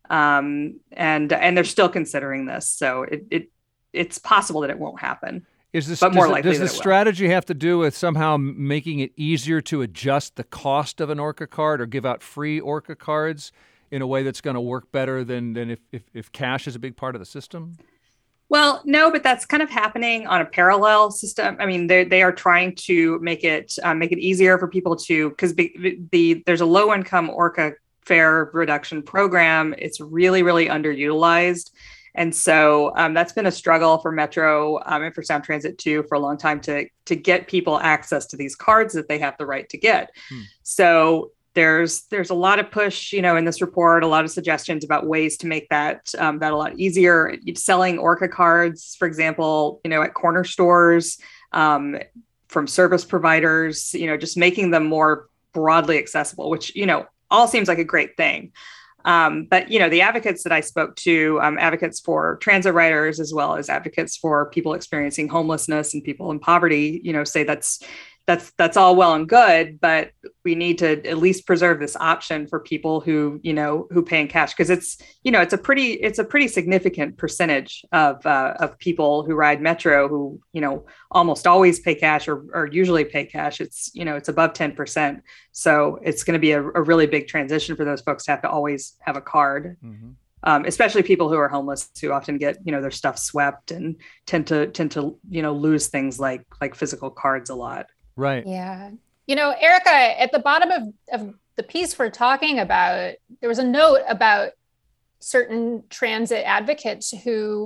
um, and, and they're still considering this. So it, it, it's possible that it won't happen. Is this, but more does, likely does the strategy have to do with somehow making it easier to adjust the cost of an Orca card or give out free Orca cards in a way that's going to work better than, than if, if, if cash is a big part of the system? Well, no, but that's kind of happening on a parallel system. I mean, they they are trying to make it uh, make it easier for people to, because the, the there's a low income Orca fare reduction program. It's really, really underutilized. And so um, that's been a struggle for Metro um, and for Sound Transit too for a long time to to get people access to these cards that they have the right to get. Hmm. So there's there's a lot of push, you know, in this report, a lot of suggestions about ways to make that um, that a lot easier. Selling Orca cards, for example, you know, at corner stores, um, from service providers, you know, just making them more broadly accessible, which, you know, all seems like a great thing. Um, but, you know, the advocates that I spoke to, um, advocates for transit riders, as well as advocates for people experiencing homelessness and people in poverty, you know, say that's that's that's all well and good, but we need to at least preserve this option for people who, you know, who pay in cash, because it's, you know, it's a pretty it's a pretty significant percentage of uh, of people who ride Metro who, you know, almost always pay cash or, or usually pay cash. It's, you know, it's above ten percent. So it's going to be a, a really big transition for those folks to have to always have a card. Mm-hmm. Um, especially people who are homeless, who often get, you know, their stuff swept and tend to tend to, you know, lose things like like physical cards a lot. Right. Yeah. You know, Erica, at the bottom of, of the piece we're talking about, there was a note about certain transit advocates who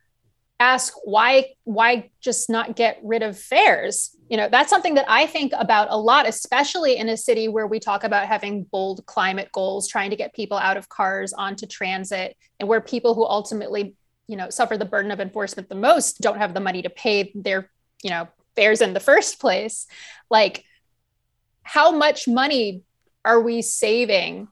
ask why, why just not get rid of fares? You know, that's something that I think about a lot, especially in a city where we talk about having bold climate goals, trying to get people out of cars onto transit, and where people who ultimately, you know, suffer the burden of enforcement the most don't have the money to pay their, you know, fares in the first place. Like, how much money are we saving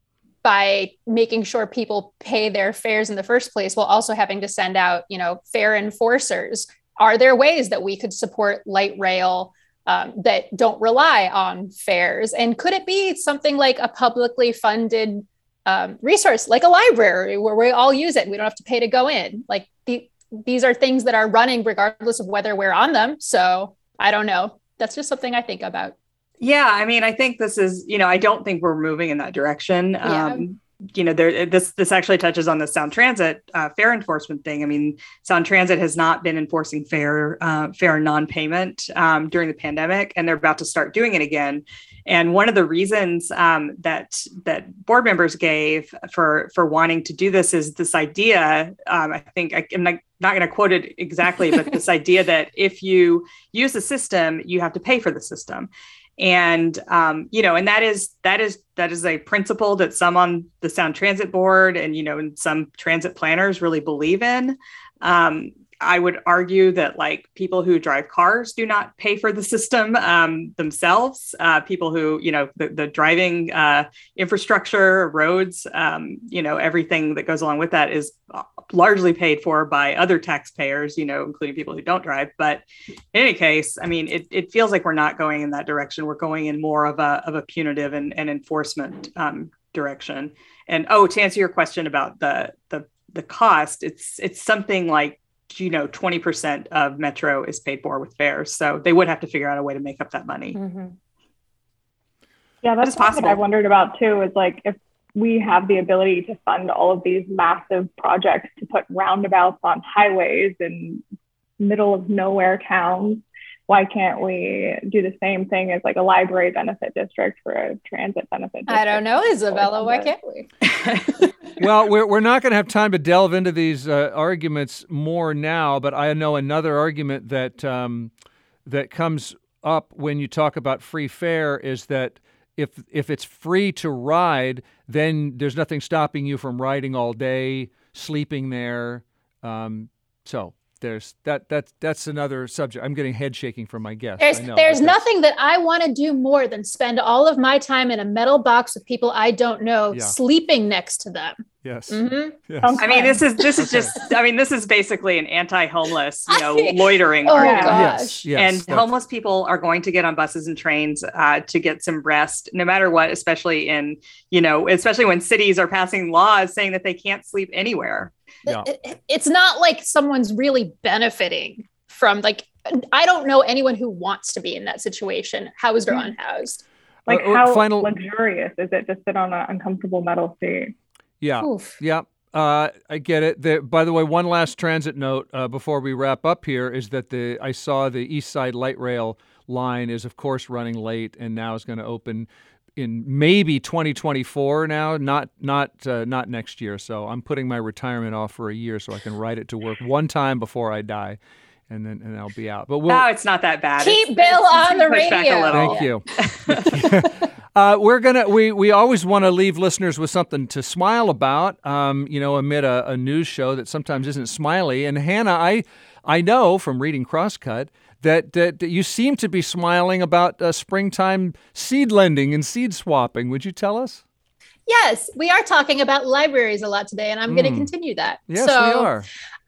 by making sure people pay their fares in the first place while also having to send out, you know, fare enforcers? Are there ways that we could support light rail um, that don't rely on fares? And could it be something like a publicly funded um, resource, like a library, where we all use it? We don't have to pay to go in. Like, the these are things that are running regardless of whether we're on them. So I don't know. That's just something I think about. Yeah. I mean, I think this is, you know, I don't think we're moving in that direction. Yeah. Um, you know, there, this, this actually touches on the Sound Transit uh, fare enforcement thing. I mean, Sound Transit has not been enforcing fare, uh, fare non-payment um, during the pandemic, and they're about to start doing it again. And one of the reasons um, that that board members gave for for wanting to do this is this idea. Um, I think I, I'm not, not going to quote it exactly, but this idea that if you use the system, you have to pay for the system. And, um, you know, and that is, that is, that is a principle that some on the Sound Transit Board and, you know, and some transit planners really believe in. Um, I would argue that like people who drive cars do not pay for the system um, themselves. Uh, people who, you know, the, the driving uh, infrastructure, roads, um, you know, everything that goes along with that is largely paid for by other taxpayers, you know, including people who don't drive. But in any case, I mean, it, it feels like we're not going in that direction. We're going in more of a of a punitive and, and enforcement um, direction. And oh, to answer your question about the the the cost, it's it's something like, you know, twenty percent of Metro is paid for with fares. So they would have to figure out a way to make up that money. Mm-hmm. Yeah, that's possible. what I wondered about too, is like, if we have the ability to fund all of these massive projects to put roundabouts on highways in middle of nowhere towns, why can't we do the same thing as like a library benefit district for a transit benefit district? I don't know, Isabella. Why can't we? Well, we're we're not going to have time to delve into these uh, arguments more now, but I know another argument that um, that comes up when you talk about free fare is that if if it's free to ride, then there's nothing stopping you from riding all day, sleeping there. Um, so there's that that that's another subject. I'm getting head shaking from my guests. There's, I know, there's but that's- nothing that I want to do more than spend all of my time in a metal box with people I don't know, Yeah. sleeping next to them. Yes. Mm-hmm. Yes. Um, I mean, this is this is Okay. just. I mean, this is basically an anti-homeless, you know, I- loitering Oh, argument. gosh. Yes. Yes. And that's- homeless people are going to get on buses and trains uh, to get some rest, no matter what. Especially in, you know, especially when cities are passing laws saying that they can't sleep anywhere. Yeah. It- it- it's not like someone's really benefiting from, like, I don't know anyone who wants to be in that situation, housed or unhoused. Like, Uh, uh, how final- luxurious is it to sit on an uncomfortable metal seat? Yeah. Oof. Yeah. Uh, I get it. The, by the way, one last transit note uh, before we wrap up here is that the I saw the East Side Light Rail line is, of course, running late and now is going to open in maybe twenty twenty-four now, not not uh, not next year. So I'm putting my retirement off for a year so I can ride it to work one time before I die, and then and I'll be out. But we'll Oh, it's not that bad. Keep It's- Bill it's- on the push back a radio. little. Thank you. uh, we're gonna we we always want to leave listeners with something to smile about. Um, you know, amid a, a news show that sometimes isn't smiley. And Hannah, I I know from reading Crosscut that that, that you seem to be smiling about uh, springtime seed lending and seed swapping. Would you tell us? Yes, we are talking about libraries a lot today, and I'm going to Mm. continue that. Yes, so we are.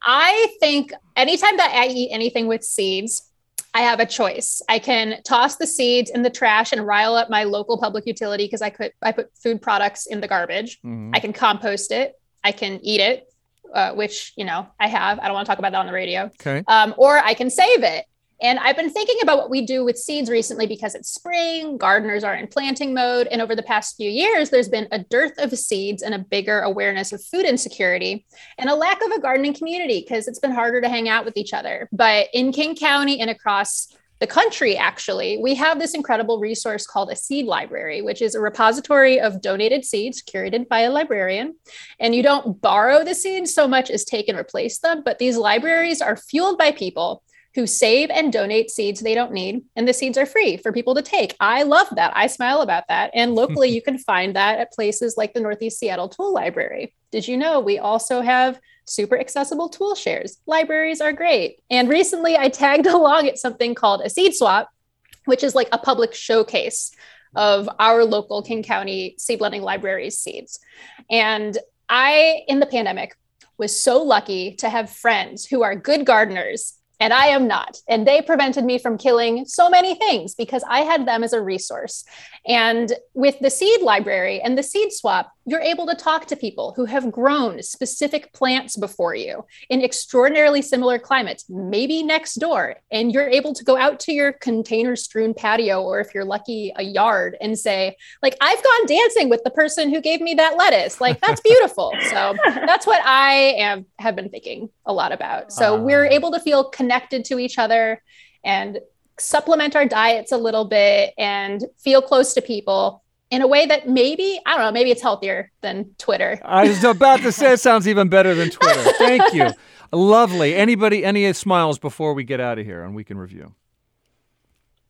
I think anytime that I eat anything with seeds, I have a choice. I can toss the seeds in the trash and rile up my local public utility because I could I put food products in the garbage. Mhm. I can compost it. I can eat it, uh, which, you know, I have. I don't want to talk about that on the radio. Okay. Um, or I can save it. And I've been thinking about what we do with seeds recently because it's spring, gardeners are in planting mode. And over the past few years, there's been a dearth of seeds and a bigger awareness of food insecurity and a lack of a gardening community because it's been harder to hang out with each other. But in King County and across the country, actually, we have this incredible resource called a seed library, which is a repository of donated seeds curated by a librarian. And you don't borrow the seeds so much as take and replace them, but these libraries are fueled by people who save and donate seeds they don't need, and the seeds are free for people to take. I love that. I smile about that. And locally, you can find that at places like the Northeast Seattle Tool Library. Did you know we also have super accessible tool shares? Libraries are great. And recently, I tagged along at something called a seed swap, which is like a public showcase of our local King County seed blending library's seeds. And I, in the pandemic, was so lucky to have friends who are good gardeners, and I am not. And they prevented me from killing so many things because I had them as a resource. And with the seed library and the seed swap, you're able to talk to people who have grown specific plants before you in extraordinarily similar climates, maybe next door. And you're able to go out to your container strewn patio, or if you're lucky, a yard, and say, like, I've gone dancing with the person who gave me that lettuce. Like, that's beautiful. So that's what I am, have been thinking a lot about. So Uh. we're able to feel connected to each other and supplement our diets a little bit and feel close to people in a way that maybe, I don't know, maybe it's healthier than Twitter. I was about to say it sounds even better than Twitter. Thank you. Lovely. Anybody, any smiles before we get out of here on Week in Review?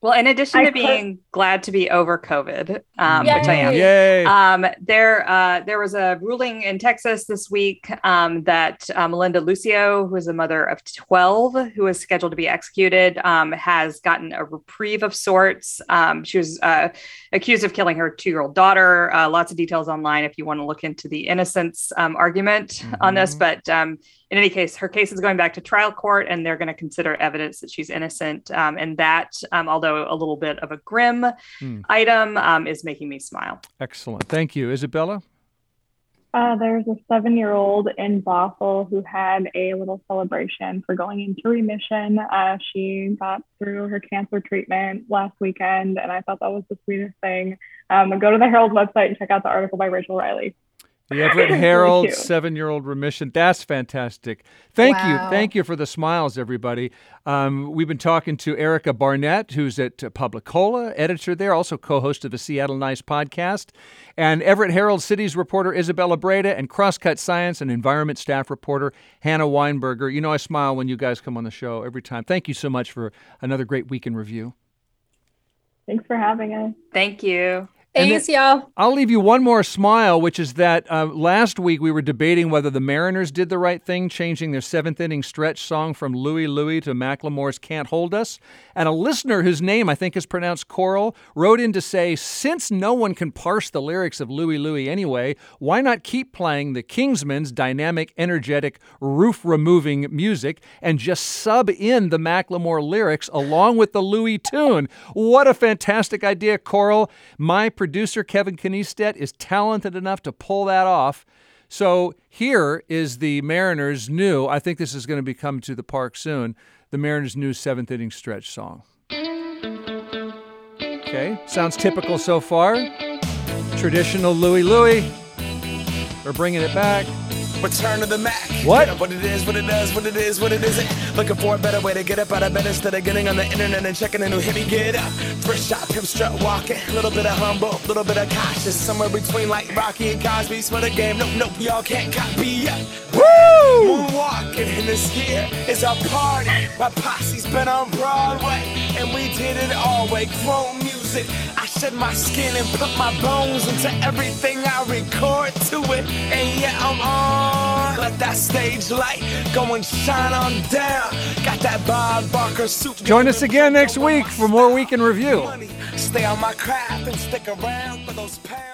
Well, in addition I to could- being glad to be over COVID, um, Yay. which I am, Yay. um, there uh, there was a ruling in Texas this week um, that uh, Melinda Lucio, who is a mother of twelve, who is scheduled to be executed, um, has gotten a reprieve of sorts. Um, she was uh, accused of killing her two-year-old daughter. Uh, lots of details online if you want to look into the innocence um, argument mm-hmm. on this. But um, in any case, her case is going back to trial court, and they're going to consider evidence that she's innocent. Um, and that, um, although a little bit of a grim mm. item, um, is making me smile. Excellent. Thank you. Isabella? Uh, there's a seven-year-old in Bothell who had a little celebration for going into remission. Uh, she got through her cancer treatment last weekend, and I thought that was the sweetest thing. Um, go to the Herald website and check out the article by Rachel Riley. The Everett Herald, really seven-year-old remission. That's fantastic. Thank wow. you. Thank you for the smiles, everybody. Um, we've been talking to Erica Barnett, who's at uh, Publicola, editor there, also co-host of the Seattle Nice podcast, and Everett Herald Cities reporter Isabella Breda, and Crosscut Science and Environment staff reporter Hannah Weinberger. You know I smile when you guys come on the show every time. Thank you so much for another great week in review. Thanks for having us. Thank you. Thanks, y'all. I'll leave you one more smile, which is that uh, last week we were debating whether the Mariners did the right thing, changing their seventh inning stretch song from Louie Louie to Macklemore's Can't Hold Us. And a listener whose name I think is pronounced Coral wrote in to say, since no one can parse the lyrics of Louie Louie anyway, why not keep playing the Kingsmen's dynamic, energetic, roof-removing music and just sub in the Macklemore lyrics along with the Louie tune? What a fantastic idea, Coral. My producer, Kevin Kniestedt, is talented enough to pull that off. So here is the Mariners' new, I think this is going to be coming to the park soon, the Mariners' new seventh inning stretch song. Okay, sounds typical so far. Traditional Louie Louie. We're bringing it back. Return to the Mac. What? Get up what it is, what it does, what it is, what it isn't. Looking for a better way to get up out of bed instead of getting on the internet and checking a new hit me get up. First shot, pimp strut walking. A little bit of humble, a little bit of cautious. Somewhere between like Rocky and Cosby. Smell the game, nope, nope, y'all can't copy up. Woo! Moonwalking, and this year is our party. My posse's been on Broadway, and we did it all way. Grown music. I shed my skin and put my bones into everything I record to it. And yeah, I'm on. Let that stage light go and shine on down. Got that Bob Barker suit. Join us again next week for more Week in Review. Stay on my craft and stick around for those pounds.